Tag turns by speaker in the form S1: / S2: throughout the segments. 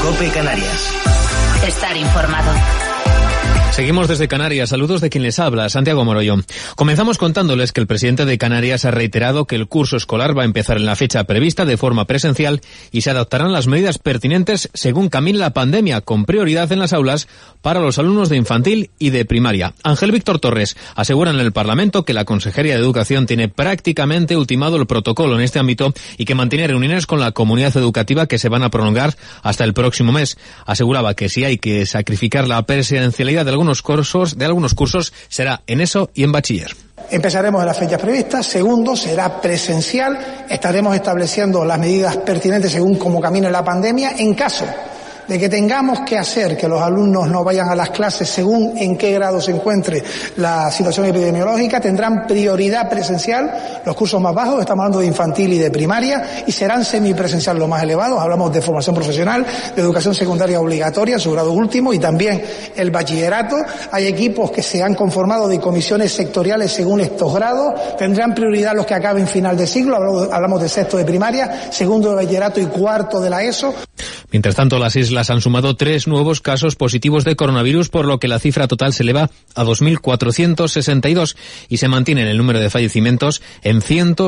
S1: COPE Canarias.
S2: Estar informado.
S3: Seguimos desde Canarias. Saludos de quien les habla, Santiago Moroyo. Comenzamos contándoles que el presidente de Canarias ha reiterado que el curso escolar va a empezar en la fecha prevista de forma presencial y se adoptarán las medidas pertinentes según camine la pandemia, con prioridad en las aulas para los alumnos de infantil y de primaria. Ángel Víctor Torres asegura en el Parlamento que la Consejería de Educación tiene prácticamente ultimado el protocolo en este ámbito y que mantiene reuniones con la comunidad educativa que se van a prolongar hasta el próximo mes. Aseguraba que si hay que sacrificar la presencialidad de algunos cursos será en ESO y en bachiller.
S4: Empezaremos en las fechas previstas. Segundo, será presencial. Estaremos estableciendo las medidas pertinentes según cómo camine la pandemia. En caso de que tengamos que hacer que los alumnos no vayan a las clases según en qué grado se encuentre la situación epidemiológica, tendrán prioridad presencial los cursos más bajos, estamos hablando de infantil y de primaria, y serán semipresencial los más elevados. Hablamos de formación profesional, de educación secundaria obligatoria, su grado último, y también el bachillerato. Hay equipos que se han conformado de comisiones sectoriales según estos grados, tendrán prioridad los que acaben final de siglo, hablamos de sexto de primaria, segundo de bachillerato y cuarto de la ESO.
S3: Mientras tanto, las islas han sumado 3 nuevos casos positivos de coronavirus, por lo que la cifra total se eleva a 2.462 y se mantiene el número de fallecimientos en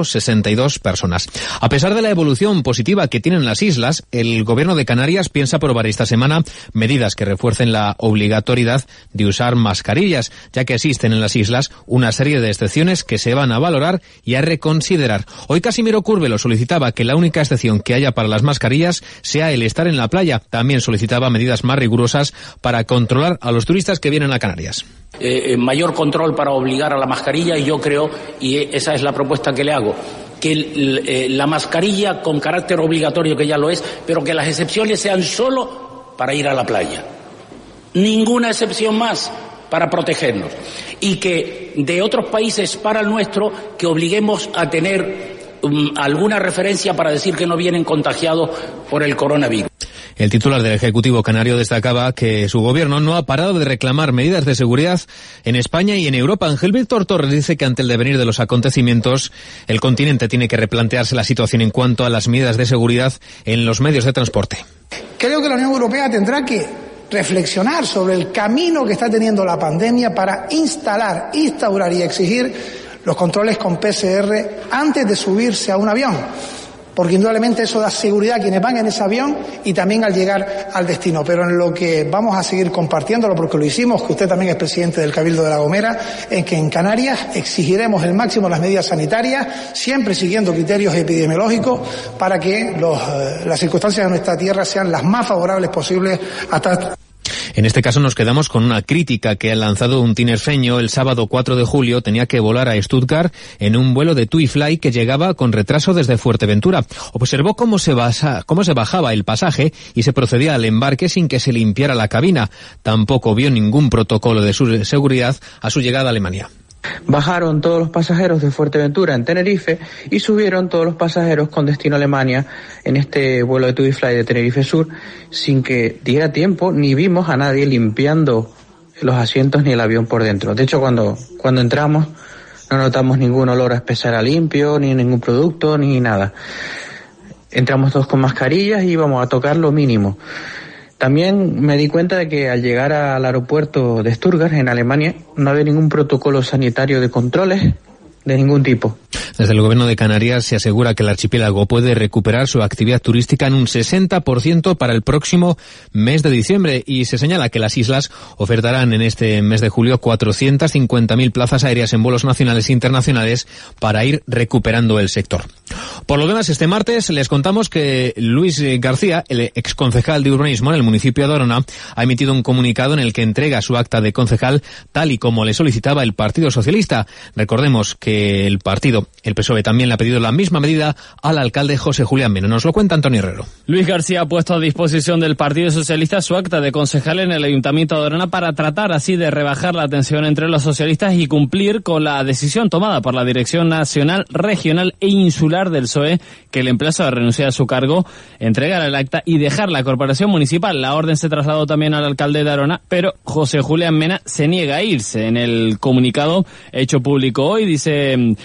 S3: 162 personas. A pesar de la evolución positiva que tienen las islas, el Gobierno de Canarias piensa aprobar esta semana medidas que refuercen la obligatoriedad de usar mascarillas, ya que existen en las islas una serie de excepciones que se van a valorar y a reconsiderar. Hoy Casimiro Curbelo solicitaba que la única excepción que haya para las mascarillas sea el estar en la playa. También solicitaba medidas más rigurosas para controlar a los turistas que vienen a Canarias.
S5: Mayor control para obligar a la mascarilla, y yo creo, y esa es la propuesta que le hago, que la mascarilla con carácter obligatorio, que ya lo es, pero que las excepciones sean solo para ir a la playa. Ninguna excepción más para protegernos. Y que de otros países para el nuestro, que obliguemos a tener alguna referencia para decir que no vienen contagiados por el coronavirus.
S3: El titular del Ejecutivo canario destacaba que su gobierno no ha parado de reclamar medidas de seguridad en España y en Europa. Ángel Víctor Torres dice que ante el devenir de los acontecimientos, el continente tiene que replantearse la situación en cuanto a las medidas de seguridad en los medios de transporte.
S4: Creo que la Unión Europea tendrá que reflexionar sobre el camino que está teniendo la pandemia para instaurar y exigir los controles con PCR antes de subirse a un avión, porque indudablemente eso da seguridad a quienes van en ese avión y también al llegar al destino. Pero en lo que vamos a seguir compartiéndolo, porque lo hicimos, que usted también es presidente del Cabildo de La Gomera, en que en Canarias exigiremos el máximo las medidas sanitarias, siempre siguiendo criterios epidemiológicos, para que las circunstancias de nuestra tierra sean las más favorables posibles hasta...
S3: En este caso nos quedamos con una crítica que ha lanzado un tinerfeño. El sábado 4 de julio tenía que volar a Stuttgart en un vuelo de TuiFly que llegaba con retraso desde Fuerteventura. Observó cómo se bajaba el pasaje y se procedía al embarque sin que se limpiara la cabina. Tampoco vio ningún protocolo de seguridad a su llegada a Alemania.
S6: Bajaron todos los pasajeros de Fuerteventura en Tenerife y subieron todos los pasajeros con destino a Alemania en este vuelo de TuiFly de Tenerife Sur sin que diera tiempo, ni vimos a nadie limpiando los asientos ni el avión por dentro. De hecho, cuando entramos no notamos ningún olor a espesar a limpio, ni ningún producto, ni nada. Entramos todos con mascarillas y íbamos a tocar lo mínimo. También me di cuenta de que al llegar al aeropuerto de Stuttgart, en Alemania, no había ningún protocolo sanitario de controles de ningún tipo.
S3: Desde el Gobierno de Canarias se asegura que el archipiélago puede recuperar su actividad turística en un 60% para el próximo mes de diciembre, y se señala que las islas ofertarán en este mes de julio 450.000 plazas aéreas en vuelos nacionales e internacionales para ir recuperando el sector. Por lo demás, este martes les contamos que Luis García, el exconcejal de urbanismo en el municipio de Arona, ha emitido un comunicado en el que entrega su acta de concejal tal y como le solicitaba el Partido Socialista. Recordemos que el PSOE también le ha pedido la misma medida al alcalde José Julián Mena. Nos lo cuenta Antonio Herrero.
S7: Luis García ha puesto a disposición del Partido Socialista su acta de concejal en el Ayuntamiento de Arona para tratar así de rebajar la tensión entre los socialistas y cumplir con la decisión tomada por la Dirección Nacional, Regional e Insular del PSOE, que le emplaza a renunciar a su cargo, entregar el acta y dejar la corporación municipal. La orden se trasladó también al alcalde de Arona, pero José Julián Mena se niega a irse. En el comunicado hecho público hoy dice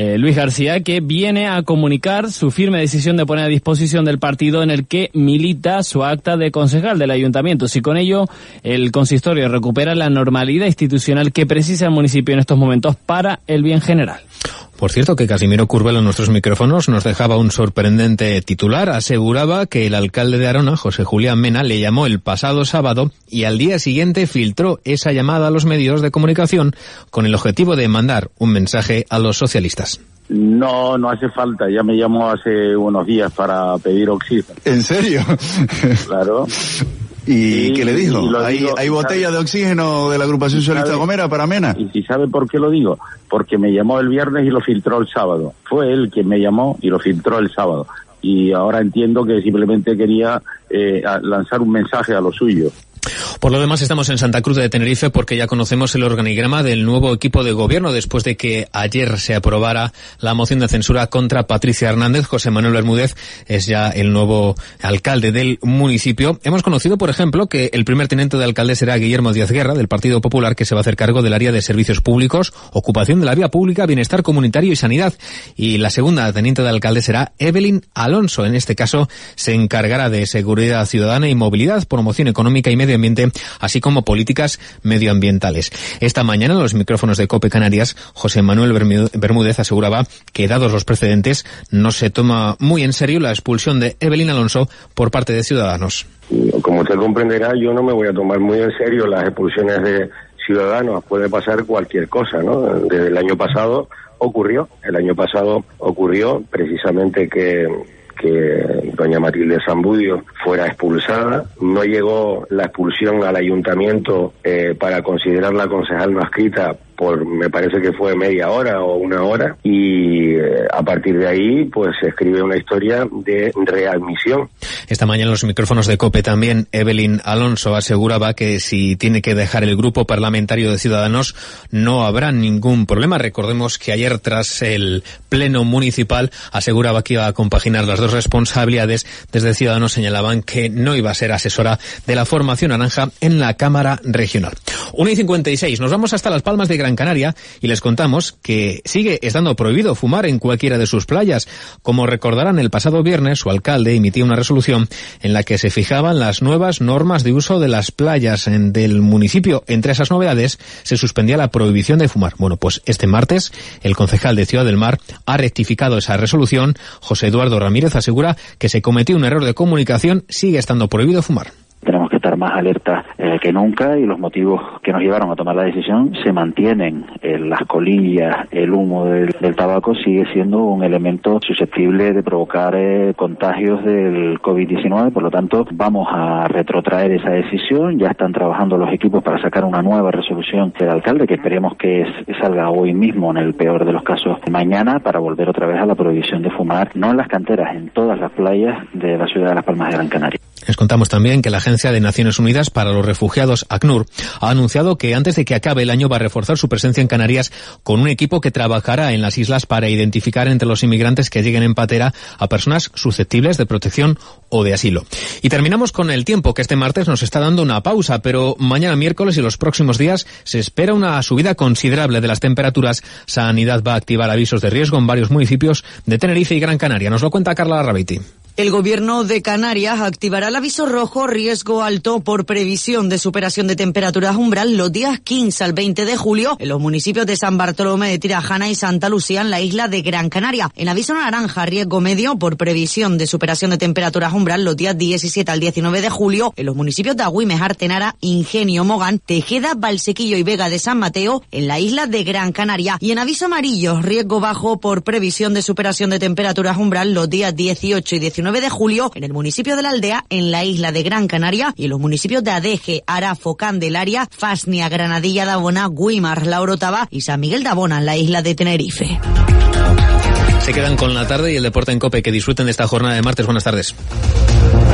S7: Luis García, que viene a comunicar su firme decisión de poner a disposición del partido en el que milita su acta de concejal del ayuntamiento. Si con ello el consistorio recupera la normalidad institucional que precisa el municipio en estos momentos para el bien general.
S3: Por cierto, que Casimiro Curbelo en nuestros micrófonos nos dejaba un sorprendente titular. Aseguraba que el alcalde de Arona, José Julián Mena, le llamó el pasado sábado y al día siguiente filtró esa llamada a los medios de comunicación con el objetivo de mandar un mensaje a los socialistas.
S1: No hace falta. Ya me llamó hace unos días para pedir oxígeno.
S8: ¿En serio?
S1: Claro.
S8: ¿Y qué le dijo? ¿Hay
S1: botellas
S8: de oxígeno de la agrupación socialista Gomera para Mena?
S1: ¿Y si sabe por qué lo digo? Porque me llamó el viernes y lo filtró el sábado. Fue él quien me llamó y lo filtró el sábado. Y ahora entiendo que simplemente quería lanzar un mensaje a los suyos.
S3: Por lo demás, estamos en Santa Cruz de Tenerife porque ya conocemos el organigrama del nuevo equipo de gobierno después de que ayer se aprobara la moción de censura contra Patricia Hernández. José Manuel Bermúdez es ya el nuevo alcalde del municipio. Hemos conocido, por ejemplo, que el primer teniente de alcalde será Guillermo Díaz Guerra, del Partido Popular, que se va a hacer cargo del área de servicios públicos, ocupación de la vía pública, bienestar comunitario y sanidad. Y la segunda teniente de alcalde será Evelyn Alonso. En este caso, se encargará de seguridad ciudadana y movilidad, promoción económica y medio ambiente, así como políticas medioambientales. Esta mañana, en los micrófonos de COPE Canarias, José Manuel Bermúdez aseguraba que, dados los precedentes, no se toma muy en serio la expulsión de Evelyn Alonso por parte de Ciudadanos.
S9: Como usted comprenderá, yo no me voy a tomar muy en serio las expulsiones de Ciudadanos. Puede pasar cualquier cosa, ¿no? Desde el año pasado ocurrió precisamente que doña Matilde Zambudio fuera expulsada. No llegó la expulsión al ayuntamiento para considerarla concejal no adscrita me parece que fue media hora o una hora, y a partir de ahí pues se escribe una historia de readmisión.
S3: Esta mañana en los micrófonos de COPE también Evelyn Alonso aseguraba que si tiene que dejar el grupo parlamentario de Ciudadanos no habrá ningún problema. Recordemos que ayer, tras el pleno municipal, aseguraba que iba a compaginar las dos responsabilidades. Desde Ciudadanos señalaban que no iba a ser asesora de la formación naranja en la Cámara Regional. 1:56, nos vamos hasta Las Palmas de Gran Canaria y les contamos que sigue estando prohibido fumar en cualquiera de sus playas. Como recordarán, el pasado viernes su alcalde emitía una resolución en la que se fijaban las nuevas normas de uso de las playas del municipio. Entre esas novedades se suspendía la prohibición de fumar. Bueno, pues este martes el concejal de Ciudad del Mar ha rectificado esa resolución. José Eduardo Ramírez asegura que se cometió un error de comunicación, sigue estando prohibido fumar.
S10: Tenemos que estar más alertas que nunca, y los motivos que nos llevaron a tomar la decisión se mantienen. Las colillas, el humo del tabaco sigue siendo un elemento susceptible de provocar contagios del COVID-19, por lo tanto vamos a retrotraer esa decisión. Ya están trabajando los equipos para sacar una nueva resolución del alcalde, que esperemos que salga hoy mismo, en el peor de los casos mañana, para volver otra vez a la prohibición de fumar, no en las canteras, en todas las playas de la ciudad de Las Palmas de Gran Canaria.
S3: Les contamos también que la Agencia de Naciones Unidas para los Refugiados, ACNUR, ha anunciado que antes de que acabe el año va a reforzar su presencia en Canarias con un equipo que trabajará en las islas para identificar entre los inmigrantes que lleguen en patera a personas susceptibles de protección o de asilo. Y terminamos con el tiempo, que este martes nos está dando una pausa, pero mañana miércoles y los próximos días se espera una subida considerable de las temperaturas. Sanidad va a activar avisos de riesgo en varios municipios de Tenerife y Gran Canaria. Nos lo cuenta Carla Larrabeiti.
S11: El Gobierno de Canarias activará el aviso rojo riesgo alto por previsión de superación de temperaturas umbral los días 15 al 20 de julio en los municipios de San Bartolomé de Tirajana y Santa Lucía, en la isla de Gran Canaria. En aviso naranja riesgo medio por previsión de superación de temperaturas umbral los días 17 al 19 de julio en los municipios de Agüimes, Artenara, Ingenio, Mogán, Tejeda, Valsequillo y Vega de San Mateo, en la isla de Gran Canaria. Y en aviso amarillo riesgo bajo por previsión de superación de temperaturas umbral los días 18 y 19 de julio en el municipio de La Aldea, en la isla de Gran Canaria, y en los municipios de Adeje, Arafo, Candelaria, Fasnia, Granadilla de Abona, Güímar, La Orotava y San Miguel de Abona, en la isla de Tenerife.
S3: Se quedan con la tarde y el deporte en COPE. Que disfruten de esta jornada de martes. Buenas tardes.